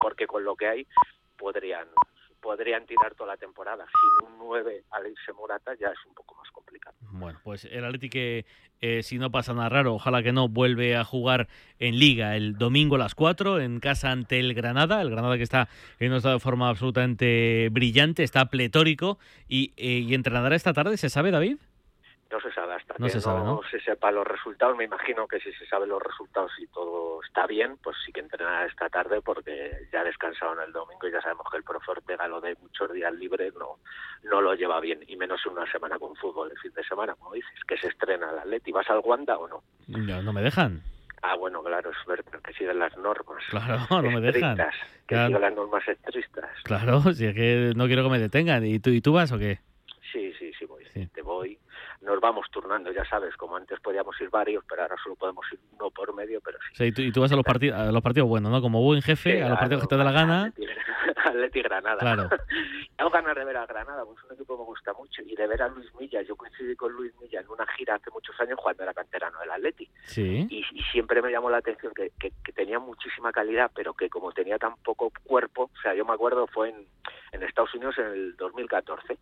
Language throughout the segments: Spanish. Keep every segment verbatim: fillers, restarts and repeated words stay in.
porque con lo que hay podrían podrían tirar toda la temporada. Sin un nueve al irse Morata ya es un poco más complicado. Bueno, pues el Atleti que, eh, si no pasa nada raro, ojalá que no, vuelve a jugar en Liga el domingo a las cuatro en casa ante el Granada. El Granada que está en un estado de forma absolutamente brillante, está pletórico y, eh, y entrenará esta tarde, ¿se sabe, David? No se sabe hasta no que se sabe, no, ¿no? se sepa los resultados. Me imagino que si se saben los resultados y todo está bien, pues sí que entrenará esta tarde porque ya descansaron el domingo y ya sabemos que el profe Ortega lo de muchos días libres no, no lo lleva bien, y menos en una semana con fútbol, el fin de semana, como dices, que se estrena el Atleti. ¿Vas al Wanda o no? No, no me dejan. Ah, bueno, claro, es ver que siguen las normas. Claro, no me dejan. Estrictas, que Claro. siguen las normas estrictas. Claro, si es que no quiero que me detengan. ¿Y tú, y tú vas o qué? Sí, sí, sí voy. Sí. Te voy. Nos vamos turnando, ya sabes, como antes podíamos ir varios, pero ahora solo podemos ir uno por medio, pero sí. O sea, y, tú, y tú vas a los partidos, a los partidos buenos, ¿no? Como buen jefe, Sí, a los partidos que te da la gana. Atleti, Atleti Granada. Claro. Tengo ganas de ver a Granada, pues un equipo que me gusta mucho, y de ver a Luis Milla. Yo coincidí con Luis Milla en una gira hace muchos años cuando era canterano del Atleti. Sí. Y, y siempre me llamó la atención que, que, que tenía muchísima calidad, pero que como tenía tan poco cuerpo, o sea, yo me acuerdo, fue en, en Estados Unidos en el dos mil catorce,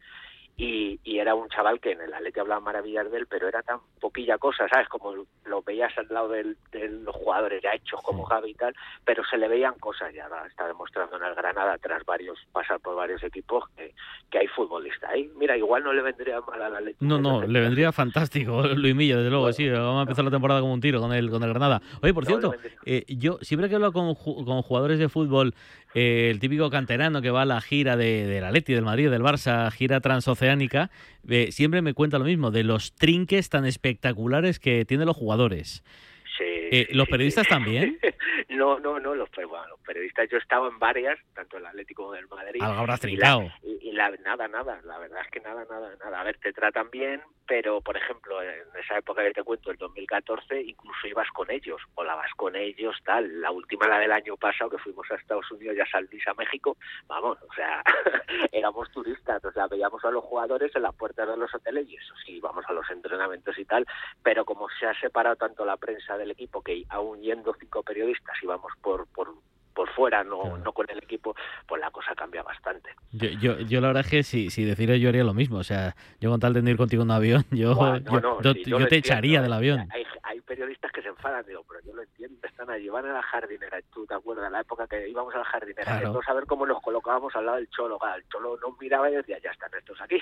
y, y era un chaval que en el Atleti hablaba maravillas de él, pero era tan poquilla cosa, ¿sabes? Como lo veías al lado del, de los jugadores ya hechos como Sí. Javi y tal, pero se le veían cosas ya, ¿no? Está demostrando en el Granada, tras varios pasar por varios equipos, que, que hay futbolista ahí. Mira, igual no le vendría mal al Atleti. No, no, le vendría fantástico Luis Milla, desde luego, Bueno, sí. Vamos a empezar la temporada como un tiro con el, con el Granada. Oye, por no cierto, le vendría. eh, yo siempre que hablo con, ju- con jugadores de fútbol, eh, el típico canterano que va a la gira de, del Atleti, del Madrid, del Barça, gira transoceánica, eh, siempre me cuenta lo mismo, de los trinques tan espectaculares que tienen los jugadores. Sí, Eh, sí, ¿Los sí, periodistas sí. también? No, no, no, los, bueno, los periodistas, yo estaba en varias, tanto el Atlético como del Madrid. Algo habrás y la- trincado. Y, y la, nada, nada, la verdad es que nada, nada, nada. A ver, te tratan bien, pero, por ejemplo, en esa época que te cuento, el dos mil catorce, incluso ibas con ellos, volabas con ellos, tal. La última, la del año pasado, que fuimos a Estados Unidos y a San Luis, a México, vamos, o sea, éramos turistas, o sea, veíamos a los jugadores en las puertas de los hoteles y eso sí, íbamos a los entrenamientos y tal, pero como se ha separado tanto la prensa del equipo, que aún yendo cinco periodistas íbamos por por por fuera, no Claro. no con el equipo, pues la cosa cambia bastante. Yo, yo, yo la verdad es que si, si decidiera yo haría lo mismo. O sea, yo con tal de no ir contigo en un avión, yo, Buah, no, yo, no, yo- sí, yo lo te entiendo, echaría ¿eh? del avión. Hay, hay periodistas que se enfadan, digo, pero yo lo entiendo, están allí, van a la jardinera, tú te acuerdas de la época que íbamos a la jardinera, Claro. que todos a ver cómo nos colocábamos al lado del Cholo, claro, el Cholo nos miraba y decía, ya están estos aquí.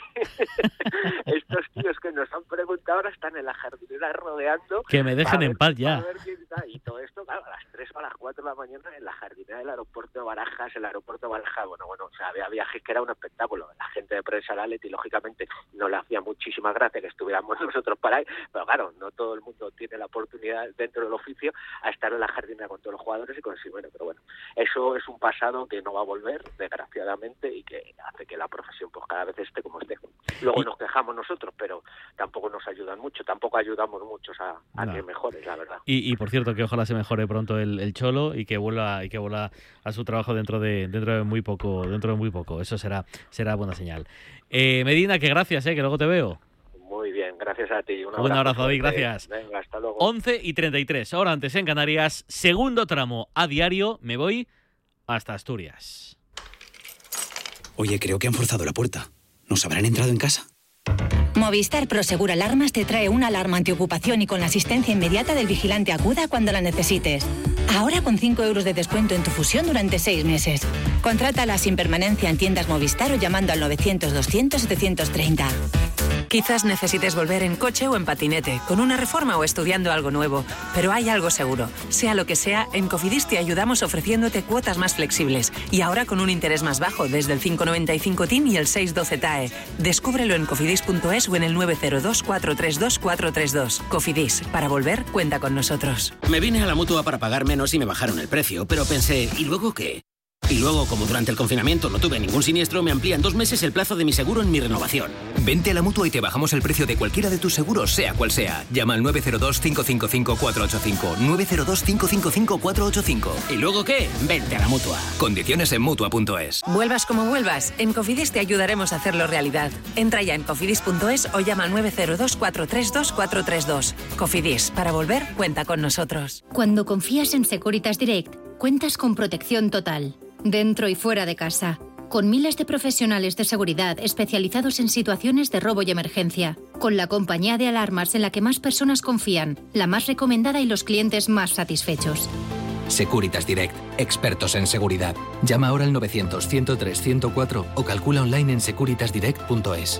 Estos tíos que nos han preguntado ahora están en la jardinera rodeando. Que me dejen para en ver- paz ya. para ver quién está. Y todo esto, claro, a las tres o a las cuatro de la mañana en la jardinera del aeropuerto de Barajas, el aeropuerto de Barajas, bueno, bueno, o sea, había viajes que era un espectáculo. La gente de prensa del Atleti, lógicamente, no le hacía muchísima gracia que estuviéramos nosotros para ahí, pero claro, no todo el mundo tiene la oportunidad dentro del oficio a estar en la jardinera con todos los jugadores y con sí, bueno, pero bueno, eso es un pasado que no va a volver, desgraciadamente, y que hace que la profesión pues cada vez esté como esté. Luego Y- nos quejamos nosotros, pero tampoco nos ayudan mucho, tampoco ayudamos muchos a, a No. que mejore, la verdad. Y, y por cierto, que ojalá se mejore pronto el, el Cholo y que vuelva y que vuelva a su trabajo dentro de dentro de muy poco, dentro de muy poco. Eso será será buena señal. Eh, Medina, que gracias, eh, que luego te veo. Muy bien, gracias a ti. Un abrazo, Un abrazo, David, fuerte. gracias. Venga, hasta luego. once y treinta y tres, ahora antes en Canarias, segundo tramo a diario, me voy hasta Asturias. Oye, creo que han forzado la puerta. ¿Nos habrán entrado en casa? Movistar Prosegur Alarmas te trae una alarma antiocupación y con la asistencia inmediata del vigilante Aguda cuando la necesites. Ahora con cinco euros de descuento en tu fusión durante seis meses. Contrátala sin permanencia en tiendas Movistar o llamando al novecientos doscientos setecientos treinta. Quizás necesites volver en coche o en patinete, con una reforma o estudiando algo nuevo, pero hay algo seguro. Sea lo que sea, en Cofidis te ayudamos ofreciéndote cuotas más flexibles y ahora con un interés más bajo desde el cinco noventa y cinco T I N y el seis doce T A E. Descúbrelo en cofidis punto es o en el nueve cero dos, cuatro tres dos, cuatro tres dos. Cofidis, para volver, cuenta con nosotros. Me vine a la Mutua para pagar menos y me bajaron el precio, pero pensé, ¿y luego qué? Y luego, como durante el confinamiento no tuve ningún siniestro, me amplían dos meses el plazo de mi seguro en mi renovación. Vente a la Mutua y te bajamos el precio de cualquiera de tus seguros, sea cual sea. Llama al nueve cero dos, cinco cinco cinco, cuatro ocho cinco. nueve cero dos, cinco cinco cinco, cuatro ocho cinco. ¿Y luego qué? Vente a la Mutua. Condiciones en Mutua punto es. Vuelvas como vuelvas, en Cofidis te ayudaremos a hacerlo realidad. Entra ya en cofidis punto es o llama al nueve cero dos, cuatro tres dos, cuatro tres dos. Cofidis, para volver, cuenta con nosotros. Cuando confías en Securitas Direct, cuentas con protección total. dentro y fuera de casa, con miles de profesionales de seguridad especializados en situaciones de robo y emergencia, con la compañía de alarmas en la que más personas confían, la más recomendada y los clientes más satisfechos. Securitas Direct, expertos en seguridad. Llama ahora al novecientos, ciento tres, ciento cuatro o calcula online en securitas direct punto es.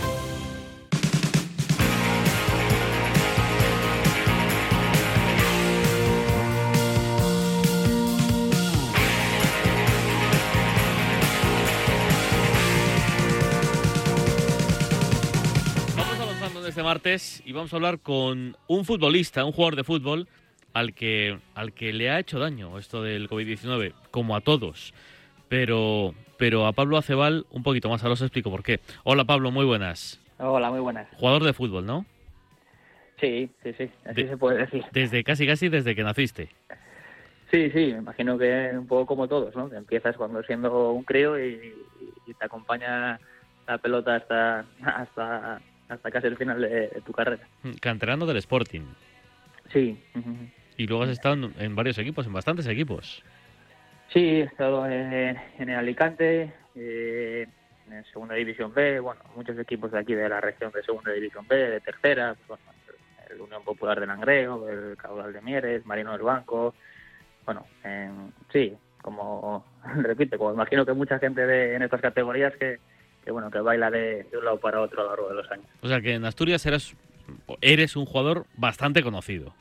Vamos avanzando en este martes y vamos a hablar con un futbolista, un jugador de fútbol al que al que le ha hecho daño esto del covid diecinueve, como a todos, pero pero a Pablo Acebal un poquito más. Ahora os explico por qué. Hola Pablo, muy buenas. Hola, muy buenas. Jugador de fútbol, ¿no? Sí, sí, sí, así de, se puede decir. Desde casi casi desde que naciste. Sí, sí, me imagino que un poco como todos, ¿no? Que empiezas cuando siendo un crío y, y te acompaña la pelota hasta hasta hasta casi el final de, de tu carrera. Canterano del Sporting. Sí. Y luego has estado en, en varios equipos, en bastantes equipos. Sí, he estado en, en el Alicante, eh, en Segunda División B, bueno, muchos equipos de aquí de la región de Segunda División B, de Tercera, pues, bueno, el Unión Popular de Langreo, el Caudal de Mieres, Marino del Banco, bueno, en, sí, como, repite, como imagino que mucha gente de, en estas categorías que, que bueno, que baila de, de un lado para otro a lo largo de los años. O sea que en Asturias eres, eres un jugador bastante conocido.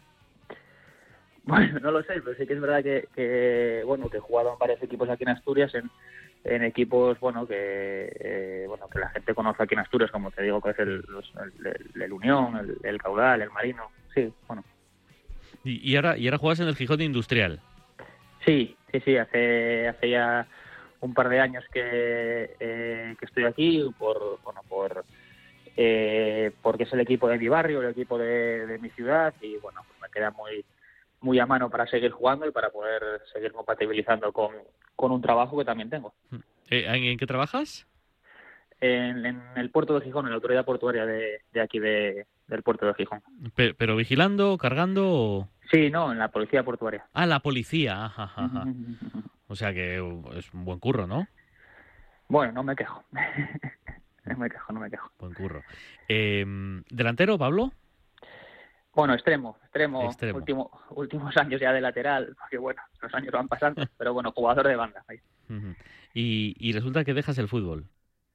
Bueno, no lo sé, pero sí que es verdad que, que bueno, que he jugado en varios equipos aquí en Asturias, en, en equipos, bueno, que eh, bueno que la gente conoce aquí en Asturias, como te digo, que es el, el, el, el Unión, el, el Caudal, el Marino, sí, bueno. Y, y ahora y ahora juegas en el Gijón Industrial. Sí, sí, sí, hace hace ya un par de años que, eh, que estoy aquí, por bueno, por eh, porque es el equipo de mi barrio, el equipo de, de mi ciudad, y bueno, pues me queda muy muy a mano para seguir jugando y para poder seguir compatibilizando con, con un trabajo que también tengo. Eh, ¿En qué trabajas? En, en el puerto de Gijón, en la autoridad portuaria de, de aquí de, del puerto de Gijón. ¿Pero, pero vigilando, cargando o...? Sí, no, en la policía portuaria. Ah, la policía, ajá, ajá. O sea que es un buen curro, ¿no? Bueno, no me quejo. no me quejo, no me quejo. Buen curro. Eh, ¿Delantero, Pablo? Bueno, extremo, extremo, extremo. Último, últimos años ya de lateral, porque bueno, los años van pasando, pero bueno, jugador de banda. Ahí. Y, y resulta que dejas el fútbol.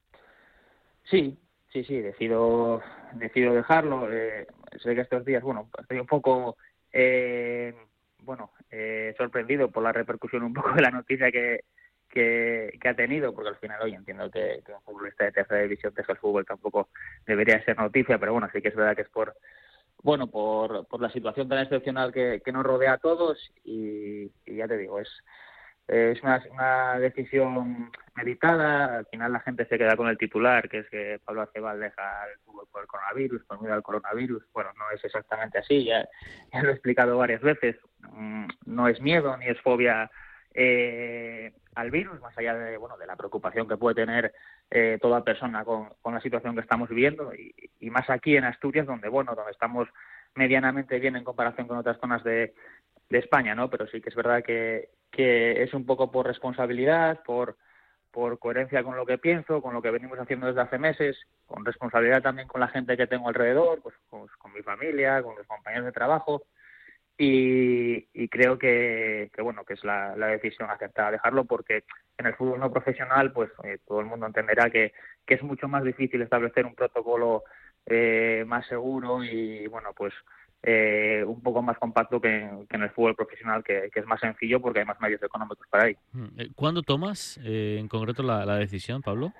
Sí, sí, sí, decido, decido dejarlo. Eh, sé que estos días, bueno, estoy un poco, eh, bueno, eh, sorprendido por la repercusión un poco de la noticia que, que, que ha tenido, porque al final hoy entiendo que, que un futbolista de tercera división deja el fútbol tampoco debería ser noticia, pero bueno, sí que es verdad que es por Bueno, por, por la situación tan excepcional que, que nos rodea a todos y, y ya te digo, es, es una, una decisión meditada. Al final la gente se queda con el titular, que es que Pablo Acebal deja el fútbol por el coronavirus, por miedo al coronavirus. Bueno, no es exactamente así, ya, ya lo he explicado varias veces. No es miedo ni es fobia eh, al virus, más allá de bueno de la preocupación que puede tener eh, toda persona con, con la situación que estamos viviendo y, y más aquí en Asturias, donde bueno donde estamos medianamente bien en comparación con otras zonas de, de España, ¿no? Pero sí que es verdad que, que es un poco por responsabilidad, por por coherencia con lo que pienso, con lo que venimos haciendo desde hace meses, con responsabilidad también con la gente que tengo alrededor, pues, pues con mi familia, con los compañeros de trabajo. Y, y creo que, que bueno que es la, la decisión acertada dejarlo, porque en el fútbol no profesional pues eh, todo el mundo entenderá que, que es mucho más difícil establecer un protocolo eh, más seguro y bueno pues eh, un poco más compacto que en, que en el fútbol profesional, que, que es más sencillo porque hay más medios económicos para ello. ¿Cuándo tomas eh, en concreto la, la decisión, Pablo?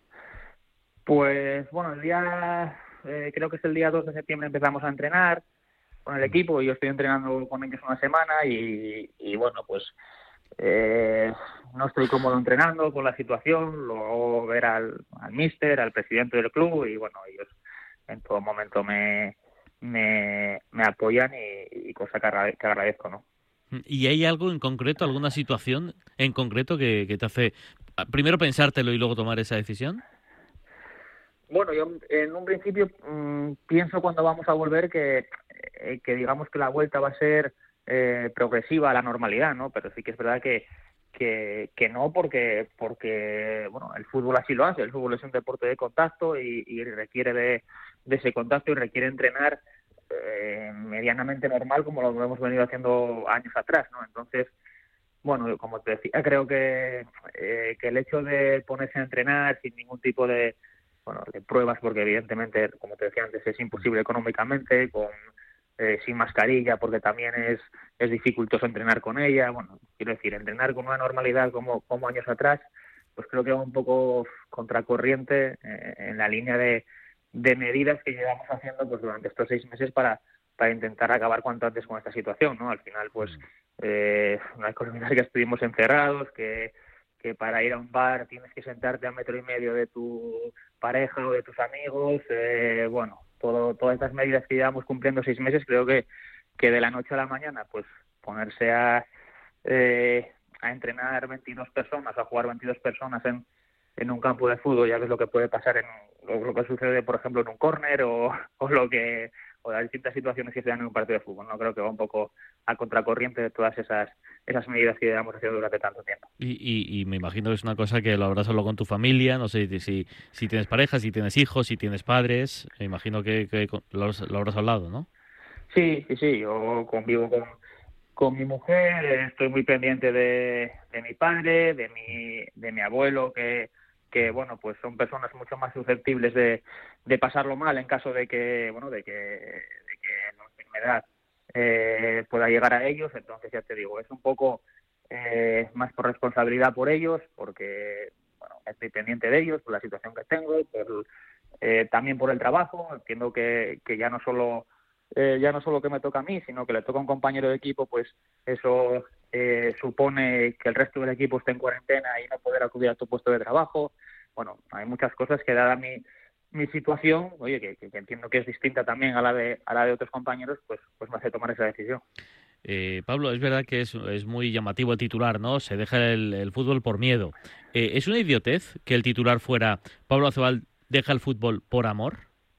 Pues bueno, el día eh, creo que es el día dos de septiembre empezamos a entrenar con el equipo y yo estoy entrenando con ellos una semana y, y bueno, pues eh, no estoy cómodo entrenando con la situación, luego ver al, al míster, al presidente del club y bueno, ellos en todo momento me me, me apoyan y, y cosa que, agrade, que agradezco, ¿no? ¿Y hay algo en concreto, alguna situación en concreto que, que te hace primero pensártelo y luego tomar esa decisión? Bueno, yo en un principio mmm, pienso cuando vamos a volver que, eh, que digamos que la vuelta va a ser eh, progresiva a la normalidad, ¿no? Pero sí que es verdad que, que, que no, porque porque bueno, el fútbol así lo hace. El fútbol es un deporte de contacto y, y requiere de, de ese contacto y requiere entrenar eh, medianamente normal, como lo hemos venido haciendo años atrás, ¿no? Entonces, bueno, como te decía, creo que, eh, que el hecho de ponerse a entrenar sin ningún tipo de, bueno, de pruebas, porque evidentemente, como te decía antes, es imposible económicamente, con eh, sin mascarilla, porque también es es dificultoso entrenar con ella. Bueno, quiero decir, entrenar con una normalidad como, como años atrás, pues creo que va un poco contracorriente eh, en la línea de, de medidas que llevamos haciendo pues durante estos seis meses para para intentar acabar cuanto antes con esta situación, ¿no? Al final, pues, eh, no hay que olvidar que estuvimos encerrados, que, que para ir a un bar tienes que sentarte a metro y medio de tu pareja o de tus amigos, eh, bueno, todo, todas estas medidas que llevamos cumpliendo seis meses, creo que, que de la noche a la mañana, pues, ponerse a, eh, a entrenar veintidós personas, a jugar veintidós personas en, en un campo de fútbol, ya ves lo que puede pasar en lo, lo que sucede, por ejemplo, en un córner o, o lo que o las distintas situaciones que se dan en un partido de fútbol. No creo que va un poco a contracorriente de todas esas esas medidas que llevamos haciendo durante tanto tiempo. Y, y, y me imagino que es una cosa que lo habrás hablado con tu familia, no sé si, si tienes pareja, si tienes hijos, si tienes padres, me imagino que, que lo, lo habrás hablado, ¿no? Sí, sí, sí, yo convivo con, con mi mujer, estoy muy pendiente de, de mi padre, de mi, de mi abuelo, que que bueno, pues son personas mucho más susceptibles de, de pasarlo mal en caso de que, bueno, de que, de que la enfermedad eh, pueda llegar a ellos. Entonces, ya te digo, es un poco eh, más por responsabilidad por ellos, porque, bueno, estoy pendiente de ellos por la situación que tengo, por, eh, también por el trabajo. Entiendo que, que ya no solo eh, ya no solo que me toca a mí, sino que le toca a un compañero de equipo, pues eso eh, supone que el resto del equipo esté en cuarentena y no poder acudir a tu puesto de trabajo. Bueno, hay muchas cosas que, dada mi, mi situación, oye, que, que entiendo que es distinta también a la de a la de otros compañeros, pues pues me hace tomar esa decisión. Eh, Pablo, es verdad que es, es muy llamativo el titular, ¿no? Se deja el, el fútbol por miedo. Eh, ¿Es una idiotez que el titular fuera Pablo Acebal deja el fútbol por amor?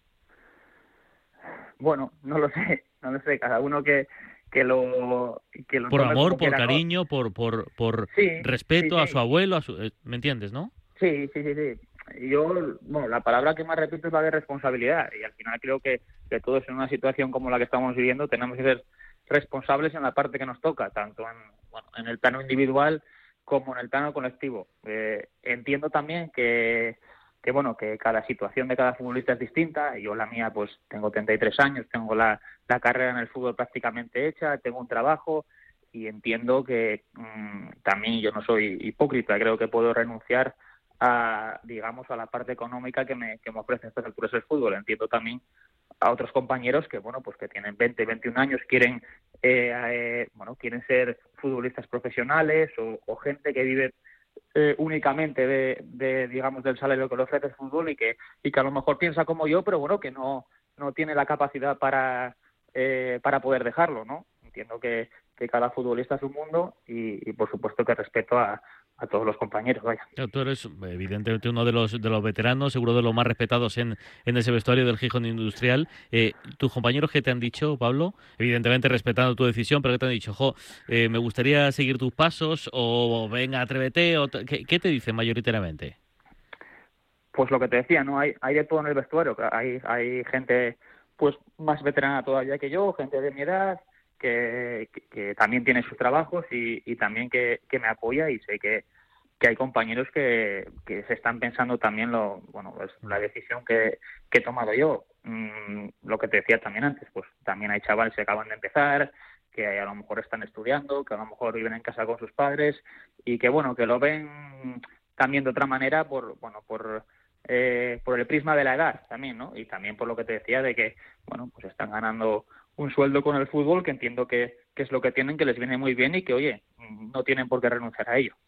Bueno, no lo sé, no lo sé. Cada uno que que lo que lo por amor, por quiera, cariño, ¿no? por por por sí, respeto sí, sí. a su abuelo, a su, ¿me entiendes, no? Sí, sí, sí, sí. Yo, bueno, la palabra que más repito es la de responsabilidad, y al final creo que, que todos en una situación como la que estamos viviendo tenemos que ser responsables en la parte que nos toca, tanto en, bueno, en el plano individual como en el plano colectivo. Eh, entiendo también que, que, bueno, que cada situación de cada futbolista es distinta. Yo la mía, pues tengo treinta y tres años, tengo la, la carrera en el fútbol prácticamente hecha, tengo un trabajo y entiendo que mmm, también yo no soy hipócrita, creo que puedo renunciar a, digamos, a la parte económica que me, que me ofrece a estas alturas el fútbol. Entiendo también a otros compañeros que, bueno, pues que tienen veinte, veintiún años, quieren eh, eh, bueno, quieren ser futbolistas profesionales o, o gente que vive eh, únicamente de, de, digamos, del salario que le ofrece el fútbol y que y que a lo mejor piensa como yo, pero bueno, que no no tiene la capacidad para eh, para poder dejarlo, ¿no? Entiendo que, que cada futbolista es un mundo y, y por supuesto que respeto a a todos los compañeros, vaya. Tú eres evidentemente uno de los de los veteranos, seguro de los más respetados en, en ese vestuario del Gijón Industrial. Eh, ¿Tus compañeros qué te han dicho, Pablo? Evidentemente respetando tu decisión, pero ¿qué te han dicho? Jo, eh, me gustaría seguir tus pasos, o venga, atrévete, o ¿qué, qué te dicen mayoritariamente? Pues lo que te decía, ¿no? Hay, hay de todo en el vestuario. Hay, hay gente pues más veterana todavía que yo, gente de mi edad, Que, que, que también tiene sus trabajos y, y también que, que me apoya, y sé que, que hay compañeros que, que se están pensando también lo bueno pues la decisión que, que he tomado yo. Mm, lo que te decía también antes, pues también hay chavales que acaban de empezar, que a lo mejor están estudiando, que a lo mejor viven en casa con sus padres y que bueno que lo ven también de otra manera por bueno por eh, por el prisma de la edad también, ¿no? Y también por lo que te decía de que bueno pues están ganando un sueldo con el fútbol, que entiendo que, que es lo que tienen, que les viene muy bien y que, oye, no tienen por qué renunciar a ello.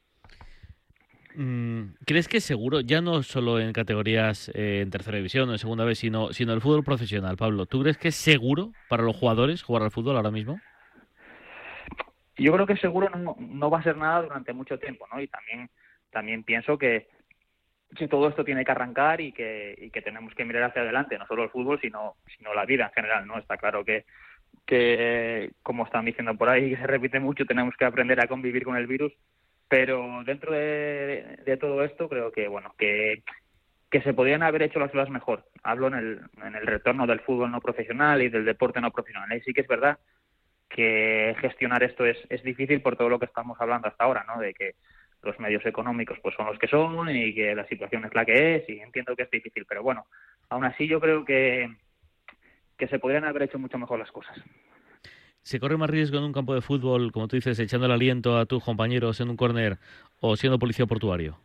¿Crees que es seguro, ya no solo en categorías eh, en tercera división o en segunda vez, sino, sino el fútbol profesional, Pablo? ¿Tú crees que es seguro para los jugadores jugar al fútbol ahora mismo? Yo creo que seguro no, no va a ser nada durante mucho tiempo, ¿no? Y también, también pienso que si todo esto tiene que arrancar y que, y que tenemos que mirar hacia adelante, no solo el fútbol, sino, sino la vida en general, ¿no? Está claro que, que, como están diciendo por ahí, que se repite mucho, tenemos que aprender a convivir con el virus, Pero dentro de, de todo esto creo que, bueno, que que se podrían haber hecho las cosas mejor. Hablo en el, en el retorno del fútbol no profesional y del deporte no profesional. Ahí sí que es verdad que gestionar esto es, es difícil por todo lo que estamos hablando hasta ahora, ¿no? De que los medios económicos pues son los que son y que la situación es la que es, y entiendo que es difícil, pero bueno, aún así yo creo que, que se podrían haber hecho mucho mejor las cosas. ¿Se corre más riesgo en un campo de fútbol, como tú dices, echando el aliento a tus compañeros en un córner o siendo policía portuario?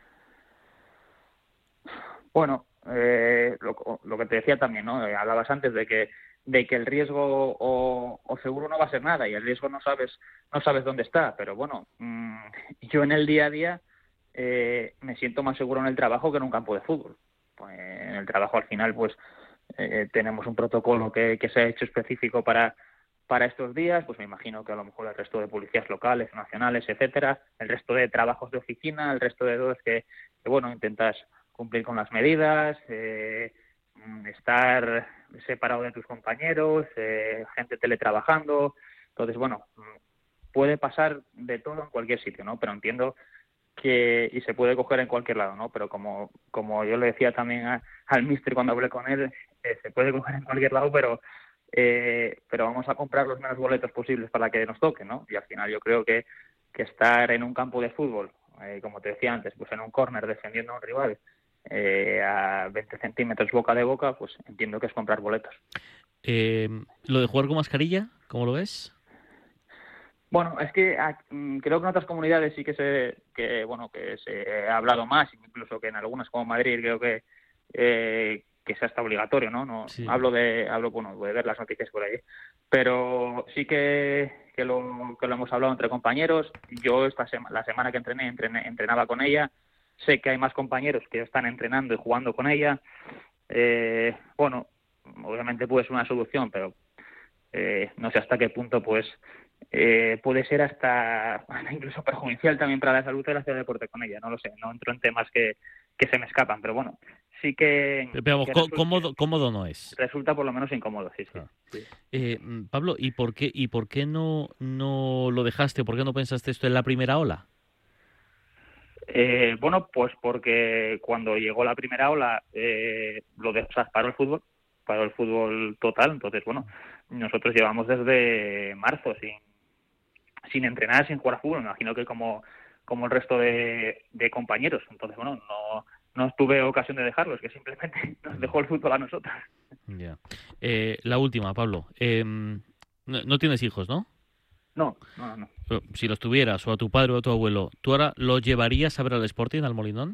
Bueno, eh, lo, lo que te decía también, ¿no? Eh, hablabas antes de que de que el riesgo o, o seguro no va a ser nada, y el riesgo no sabes no sabes dónde está, pero bueno, mmm, yo en el día a día eh, me siento más seguro en el trabajo que en un campo de fútbol. Pues en el trabajo al final pues eh, tenemos un protocolo que, que se ha hecho específico para para estos días, pues me imagino que a lo mejor el resto de policías locales, nacionales, etcétera, el resto de trabajos de oficina, el resto de dos que, que bueno, intentas cumplir con las medidas, eh, estar separado de tus compañeros, eh, gente teletrabajando. Entonces, bueno, puede pasar de todo en cualquier sitio, ¿no? Pero entiendo que, y se puede coger en cualquier lado, ¿no? Pero como como yo le decía también a, al míster cuando hablé con él, eh, se puede coger en cualquier lado, pero eh, pero vamos a comprar los menos boletos posibles para que nos toque, ¿no? Y al final yo creo que, que estar en un campo de fútbol, eh, como te decía antes, pues en un córner defendiendo a un rival, Eh, a veinte centímetros boca de boca, pues entiendo que es comprar boletos. Eh, ¿Lo de jugar con mascarilla, cómo lo ves? Bueno, es que creo que en otras comunidades sí que se que bueno que se ha hablado más, incluso que en algunas como Madrid creo que eh, que sea hasta obligatorio, ¿no? No sí. hablo de hablo bueno de ver las noticias por ahí, pero sí que que lo que lo hemos hablado entre compañeros. Yo esta sema, la semana que entrené, entrené entrenaba con ella. Sé que hay más compañeros que están entrenando y jugando con ella. Eh, bueno, obviamente puede ser una solución, pero eh, no sé hasta qué punto pues eh, puede ser hasta incluso perjudicial también para la salud de hacer deporte con ella. No lo sé, no entro en temas que, que se me escapan, pero bueno, sí que... Pero que resulta, cómodo, cómodo no es. Resulta por lo menos incómodo, sí, sí. Ah. sí. Eh, Pablo, ¿y por qué y por qué no, no lo dejaste? ¿Por qué no pensaste esto en la primera ola? Eh, bueno, pues porque cuando llegó la primera ola eh, lo de, o sea, paró el fútbol, paró el fútbol total. Entonces, bueno, nosotros llevamos desde marzo sin sin entrenar, sin jugar a fútbol. Me imagino que como como el resto de, de compañeros. Entonces, bueno, no no tuve ocasión de dejarlo, es que simplemente nos dejó el fútbol a nosotros. Ya. Yeah. Eh, la última, Pablo. Eh, no, no tienes hijos, ¿no? No, no, no. Pero si los tuvieras, o a tu padre o a tu abuelo, ¿tú ahora lo llevarías a ver al Sporting, al Molinón?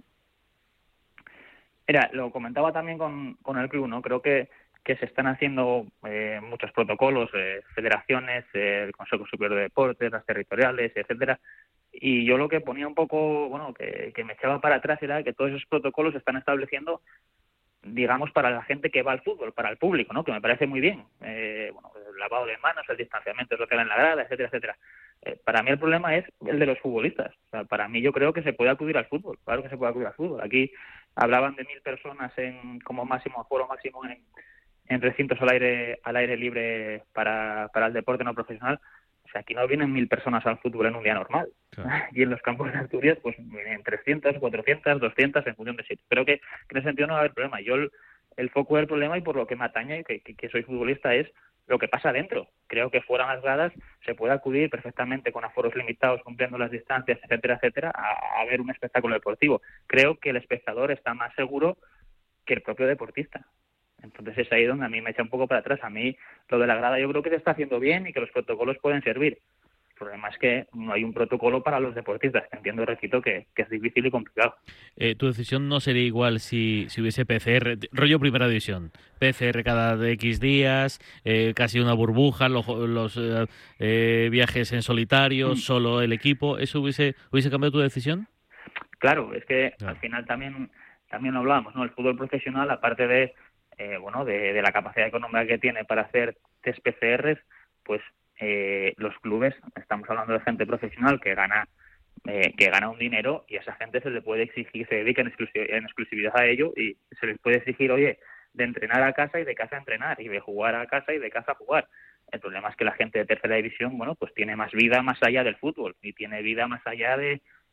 Mira, lo comentaba también con, con el club, ¿no? Creo que, que se están haciendo eh, muchos protocolos, eh, federaciones, eh, el Consejo Superior de Deportes, las territoriales, etcétera. Y yo lo que ponía un poco, bueno, que, que me echaba para atrás era que todos esos protocolos se están estableciendo, digamos, para la gente que va al fútbol, para el público, ¿no? Que me parece muy bien. Eh, bueno, el lavado de manos, el distanciamiento social en la grada, etcétera, etcétera. Eh, para mí el problema es el de los futbolistas. O sea, para mí yo creo que se puede acudir al fútbol. Claro que se puede acudir al fútbol. Aquí hablaban de mil personas en como máximo, aforo máximo en, en recintos al aire al aire libre para, para el deporte no profesional. O sea, aquí no vienen mil personas al fútbol en un día normal. Claro. Y en los campos de Asturias, pues vienen trescientas, cuatrocientas, doscientas en función de sitio. Creo que, que en ese sentido no va a haber problema. Yo el, el foco del problema, y por lo que me atañe, que, que, que soy futbolista, es lo que pasa dentro. Creo que fuera las gradas se puede acudir perfectamente con aforos limitados, cumpliendo las distancias, etcétera, etcétera, a, a ver un espectáculo deportivo. Creo que el espectador está más seguro que el propio deportista. Entonces es ahí donde a mí me echa un poco para atrás. A mí lo de la grada yo creo que se está haciendo bien y que los protocolos pueden servir. El problema es que no hay un protocolo para los deportistas. Entiendo, repito, que, que es difícil y complicado. Eh, tu decisión no sería igual si, si hubiese P C R, rollo primera división. P C R cada X días, eh, casi una burbuja, los, los eh, eh, viajes en solitario, mm. solo el equipo. ¿Eso hubiese, hubiese cambiado tu decisión? Claro, es que claro. Al final también, también lo hablábamos, ¿no? El fútbol profesional, aparte de Eh, bueno, de, de la capacidad económica que tiene para hacer test P C Rs, pues eh, los clubes, estamos hablando de gente profesional que gana eh, que gana un dinero, y a esa gente se le puede exigir, se dedica en, exclusiv- en exclusividad a ello, y se les puede exigir, oye, de entrenar a casa y de casa a entrenar, y de jugar a casa y de casa a jugar. El problema es que la gente de tercera división, bueno, pues tiene más vida más allá del fútbol, y tiene vida más allá de,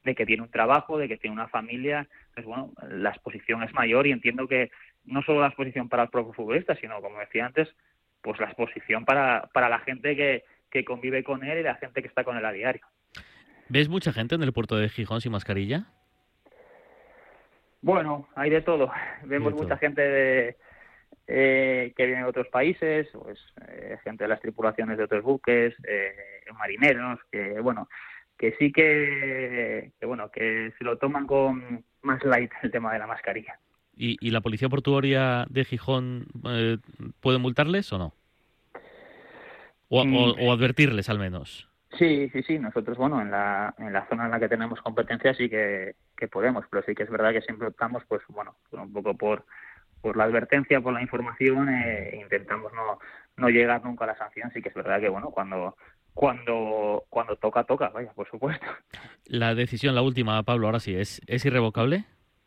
de que tiene un trabajo, de que tiene una familia. Pues bueno, la exposición es mayor y entiendo que no solo la exposición para el propio futbolista, sino, como decía antes, pues la exposición para, para la gente que, que convive con él y la gente que está con él a diario. ¿Ves mucha gente en el puerto de Gijón sin mascarilla? Bueno, hay de todo. Vemos de mucha todo. gente de, eh, que viene de otros países, pues eh, gente de las tripulaciones de otros buques, eh, marineros, que bueno, que sí que, que bueno, que se lo toman con más light el tema de la mascarilla. ¿Y, y la policía portuaria de Gijón eh, puede multarles o no? O, mm. o, o advertirles al menos. Sí, sí, sí. Nosotros, bueno, en la en la zona en la que tenemos competencia sí que, que podemos, pero sí que es verdad que siempre optamos, pues bueno, un poco por por la advertencia, por la información, e intentamos no no llegar nunca a la sanción. Sí que es verdad que, bueno, cuando cuando cuando toca, toca, vaya, por supuesto. La decisión, la última, Pablo, ahora sí, ¿es es irrevocable?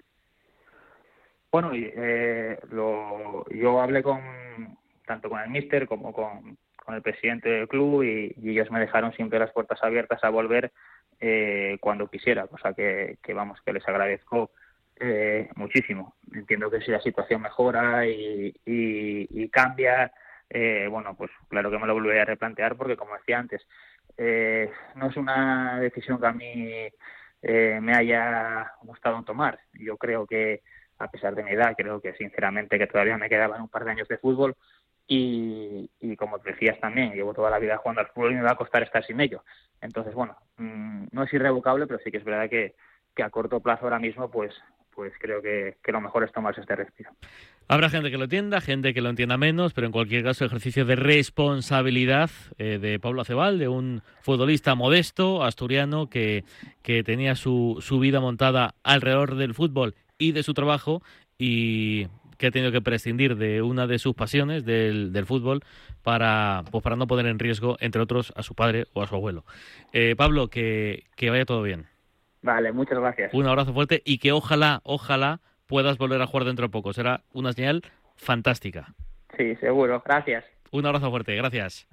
Bueno, eh, lo, yo hablé con tanto con el míster como con con el presidente del club y, y ellos me dejaron siempre las puertas abiertas a volver eh, cuando quisiera, cosa que, que vamos, que les agradezco eh, muchísimo. Entiendo que si la situación mejora y, y, y cambia, eh, bueno, pues claro que me lo volveré a replantear porque, como decía antes, eh, no es una decisión que a mí eh, me haya gustado tomar. Yo creo que, a pesar de mi edad, creo que sinceramente que todavía me quedaban un par de años de fútbol. Y, y como te decías también, llevo toda la vida jugando al fútbol y me va a costar estar sin ello. Entonces, bueno, mmm, no es irrevocable, pero sí que es verdad que, que a corto plazo ahora mismo, pues pues creo que, que lo mejor es tomarse este respiro. Habrá gente que lo entienda, gente que lo entienda menos, pero en cualquier caso, ejercicio de responsabilidad eh, de Pablo Acebal, de un futbolista modesto, asturiano, que, que tenía su, su vida montada alrededor del fútbol y de su trabajo, y que ha tenido que prescindir de una de sus pasiones, del, del fútbol, para, pues para no poner en riesgo, entre otros, a su padre o a su abuelo. Eh, Pablo, que, que vaya todo bien. Vale, muchas gracias. Un abrazo fuerte y que ojalá, ojalá puedas volver a jugar dentro de poco. Será una señal fantástica. Sí, seguro. Gracias. Un abrazo fuerte. Gracias.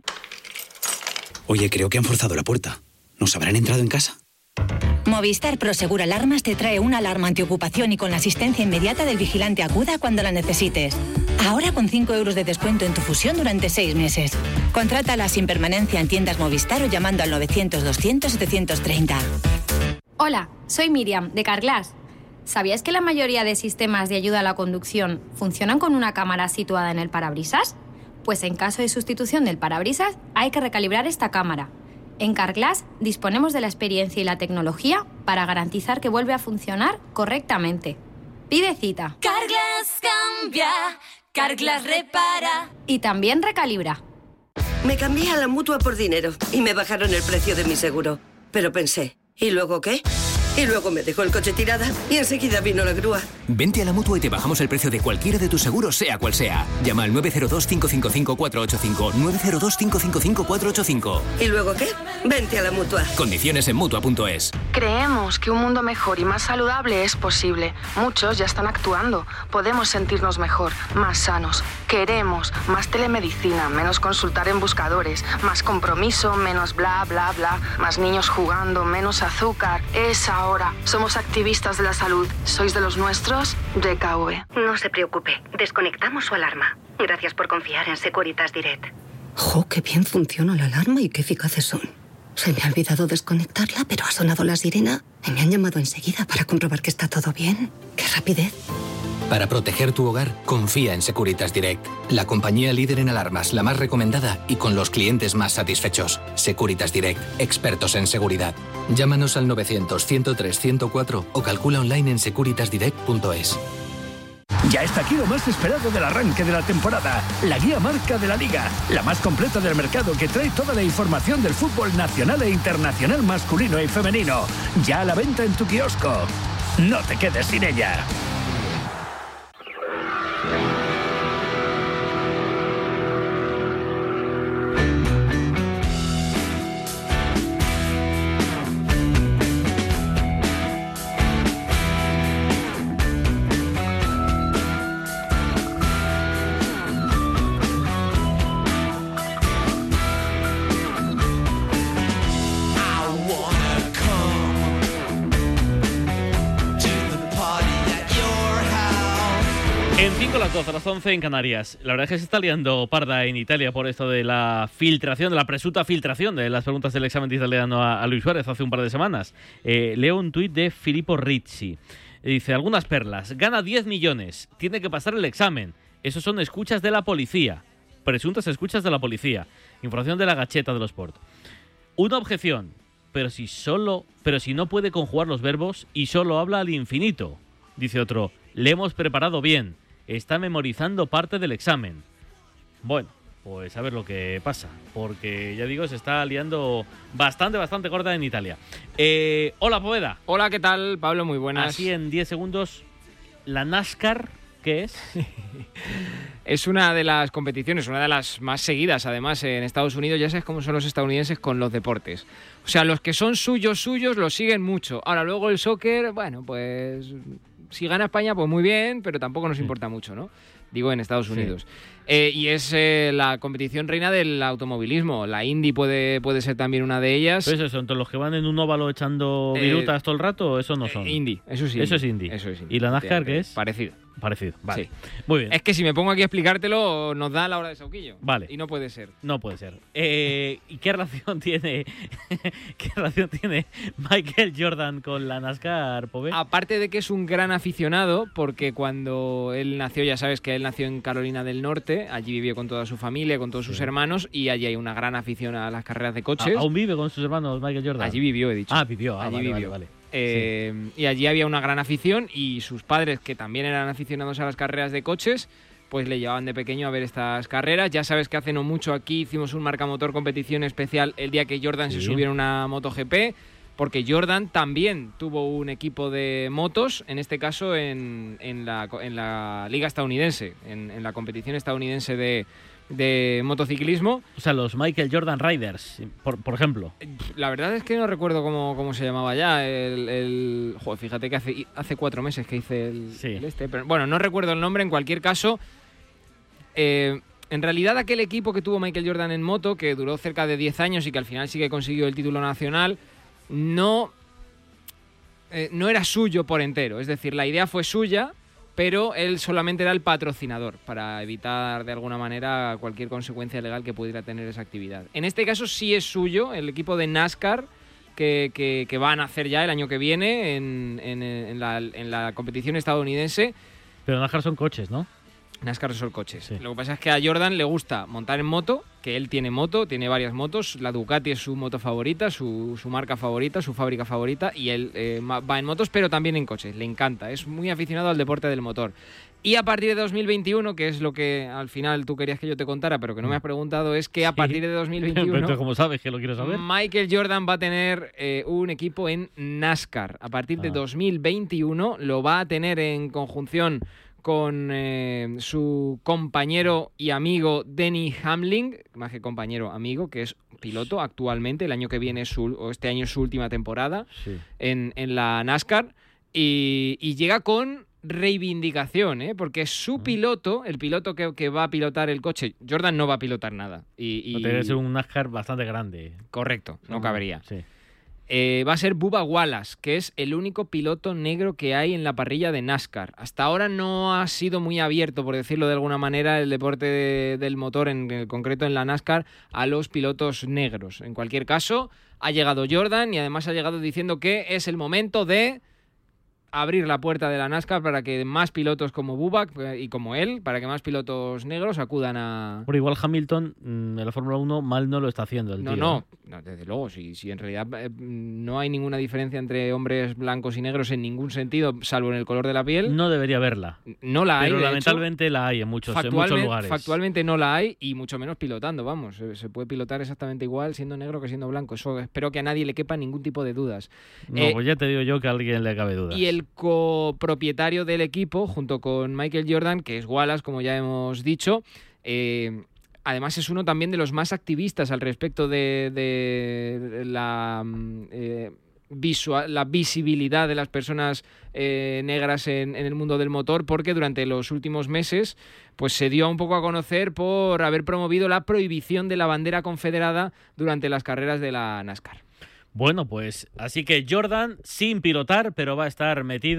Oye, creo que han forzado la puerta. ¿Nos habrán entrado en casa? Movistar Prosegur Alarmas te trae una alarma antiocupación y con la asistencia inmediata del vigilante Acuda cuando la necesites. Ahora con cinco euros de descuento en tu fusión durante seis meses. Contrátala sin permanencia en tiendas Movistar o llamando al novecientos doscientos setecientos treinta. Hola, soy Miriam, de Carglass. ¿Sabías que la mayoría de sistemas de ayuda a la conducción funcionan con una cámara situada en el parabrisas? Pues en caso de sustitución del parabrisas, hay que recalibrar esta cámara. En Carglass disponemos de la experiencia y la tecnología para garantizar que vuelve a funcionar correctamente. Pide cita. Carglass cambia, Carglass repara. Y también recalibra. Me cambié a la Mutua por dinero y me bajaron el precio de mi seguro. Pero pensé, ¿y luego qué? Y luego me dejó el coche tirada y enseguida vino la grúa. Vente a la Mutua y te bajamos el precio de cualquiera de tus seguros, sea cual sea. Llama al nueve cero dos, cinco cinco cinco, cuatro ocho cinco, nueve cero dos, cinco cinco cinco, cuatro ocho cinco. ¿Y luego qué? Vente a la Mutua. Condiciones en Mutua punto es. Creemos que un mundo mejor y más saludable es posible. Muchos ya están actuando. Podemos sentirnos mejor, más sanos. Queremos más telemedicina, menos consultar en buscadores, más compromiso, menos bla, bla, bla, más niños jugando, menos azúcar. Esa Ahora, somos activistas de la salud. ¿Sois de los nuestros? D K V. No se preocupe, desconectamos su alarma. Gracias por confiar en Securitas Direct. ¡Jo, qué bien funciona la alarma y qué eficaces son! Se me ha olvidado desconectarla, pero ha sonado la sirena y me han llamado enseguida para comprobar que está todo bien. ¡Qué rapidez! Para proteger tu hogar, confía en Securitas Direct, la compañía líder en alarmas, la más recomendada y con los clientes más satisfechos. Securitas Direct, expertos en seguridad. Llámanos al novecientos, ciento tres, ciento cuatro o calcula online en securitas direct punto es. Ya está aquí lo más esperado del arranque de la temporada, la guía marca de la Liga, la más completa del mercado que trae toda la información del fútbol nacional e internacional masculino y femenino. Ya a la venta en tu kiosco. No te quedes sin ella. En cinco las doce, a las once en Canarias. La verdad es que se está liando parda en Italia por esto de la filtración, de la presunta filtración de las preguntas del examen italiano a, a Luis Suárez hace un par de semanas. Eh, leo un tuit de Filippo Ricci. Dice, algunas perlas. Gana diez millones. Tiene que pasar el examen. Esos son escuchas de la policía. Presuntas escuchas de la policía. Información de la Gazzetta dello Sport. Una objeción. Pero si solo, pero si no puede conjugar los verbos y solo habla al infinito. Dice otro. Le hemos preparado bien. Está memorizando parte del examen. Bueno, pues a ver lo que pasa, porque ya digo, se está liando bastante, bastante gorda en Italia. Eh, hola, Poveda. Hola, ¿qué tal, Pablo? Muy buenas. Así en diez segundos, la NASCAR, ¿qué es? Es una de las competiciones, una de las más seguidas, además, en Estados Unidos. Ya sabes cómo son los estadounidenses con los deportes. O sea, los que son suyos, suyos, los siguen mucho. Ahora, luego el soccer, bueno, pues... si gana España, pues muy bien, pero tampoco nos importa mucho, ¿no? Digo, en Estados Unidos. Sí. Eh, y es eh, la competición reina del automovilismo. La Indy puede, puede ser también una de ellas. ¿Pues eso? ¿Entonces los que van en un óvalo echando virutas eh, todo el rato? ¿Eso no son? Eh, Indy, eso sí. Eso es Indy. Eso es Indy. ¿Y la NASCAR qué es? Parecido. Parecido, vale. Sí. Muy bien. Es que si me pongo aquí a explicártelo, nos da la hora de Sauquillo. Vale. Y no puede ser. No puede ser. Eh, ¿Y qué relación tiene qué relación tiene Michael Jordan con la NASCAR, Pove? Aparte de que es un gran aficionado, porque cuando él nació, ya sabes que él nació en Carolina del Norte, allí vivió con toda su familia, con todos sus sí. hermanos, y allí hay una gran afición a las carreras de coches. ¿Aún vive con sus hermanos Michael Jordan? Allí vivió, he dicho. Ah, vivió. Ah, allí vale, vivió. Vale, vale. Eh, sí. Y allí había una gran afición y sus padres, que también eran aficionados a las carreras de coches, pues le llevaban de pequeño a ver estas carreras. Ya sabes que hace no mucho aquí hicimos un marcamotor competición especial el día que Jordan sí. se subió en una MotoGP, porque Jordan también tuvo un equipo de motos, en este caso en, en, la, en la liga estadounidense, en, en la competición estadounidense de... de motociclismo. O sea, los Michael Jordan Riders, por, por ejemplo. La verdad es que no recuerdo cómo, cómo se llamaba ya el... el... Joder, fíjate que hace, hace cuatro meses que hice el, sí. el este. Pero, bueno, no recuerdo el nombre, en cualquier caso. Eh, en realidad aquel equipo que tuvo Michael Jordan en moto, que duró cerca de diez años y que al final sí que consiguió el título nacional, no, eh, no era suyo por entero. Es decir, la idea fue suya, pero él solamente era el patrocinador para evitar de alguna manera cualquier consecuencia legal que pudiera tener esa actividad. En este caso sí es suyo, el equipo de NASCAR que, que, que van a hacer ya el año que viene en, en, en, la, en la competición estadounidense. Pero NASCAR son coches, ¿no? NASCAR son coches. Sí. Lo que pasa es que a Jordan le gusta montar en moto, que él tiene moto, tiene varias motos. La Ducati es su moto favorita, su, su marca favorita, su fábrica favorita, y él eh, va en motos, pero también en coches. Le encanta, es muy aficionado al deporte del motor. Y a partir de dos mil veintiuno, que es lo que al final tú querías que yo te contara, pero que no me has preguntado, es que a partir de dos mil veintiuno... Pero ¿cómo sabes que lo quiero saber? Michael Jordan va a tener eh, un equipo en NASCAR. A partir de ah. dos mil veintiuno lo va a tener en conjunción con eh, su compañero y amigo Denny Hamlin, más que compañero, amigo, que es piloto actualmente. El año que viene es su, o este año es su última temporada sí. en, en la NASCAR. Y, y llega con reivindicación, ¿eh? Porque es su piloto, el piloto que, que va a pilotar el coche. Jordan no va a pilotar nada. Y, y... Tiene que ser un NASCAR bastante grande. Correcto, no cabería. Sí. Eh, va a ser Bubba Wallace, que es el único piloto negro que hay en la parrilla de NASCAR. Hasta ahora no ha sido muy abierto, por decirlo de alguna manera, el deporte de, del motor, en, en concreto en la NASCAR, a los pilotos negros. En cualquier caso, ha llegado Jordan y además ha llegado diciendo que es el momento de abrir la puerta de la NASCAR para que más pilotos como Bubba y como él, para que más pilotos negros acudan a... Por igual Hamilton en la Fórmula uno mal no lo está haciendo el no, tío. No, no, desde luego, si, si en realidad eh, no hay ninguna diferencia entre hombres blancos y negros en ningún sentido, salvo en el color de la piel. No debería haberla. No la hay, pero lamentablemente hecho, la hay en muchos, en muchos lugares. Factualmente no la hay y mucho menos pilotando, vamos. Se, se puede pilotar exactamente igual siendo negro que siendo blanco. Eso espero que a nadie le quepa ningún tipo de dudas. No, eh, pues ya te digo yo que a alguien le cabe dudas. Y el copropietario del equipo, junto con Michael Jordan, que es Wallace, como ya hemos dicho, eh, además es uno también de los más activistas al respecto de, de la, eh, visual, la visibilidad de las personas eh, negras en, en el mundo del motor, porque durante los últimos meses pues se dio un poco a conocer por haber promovido la prohibición de la bandera confederada durante las carreras de la NASCAR. Bueno, pues así que Jordan sin pilotar, pero va a estar metido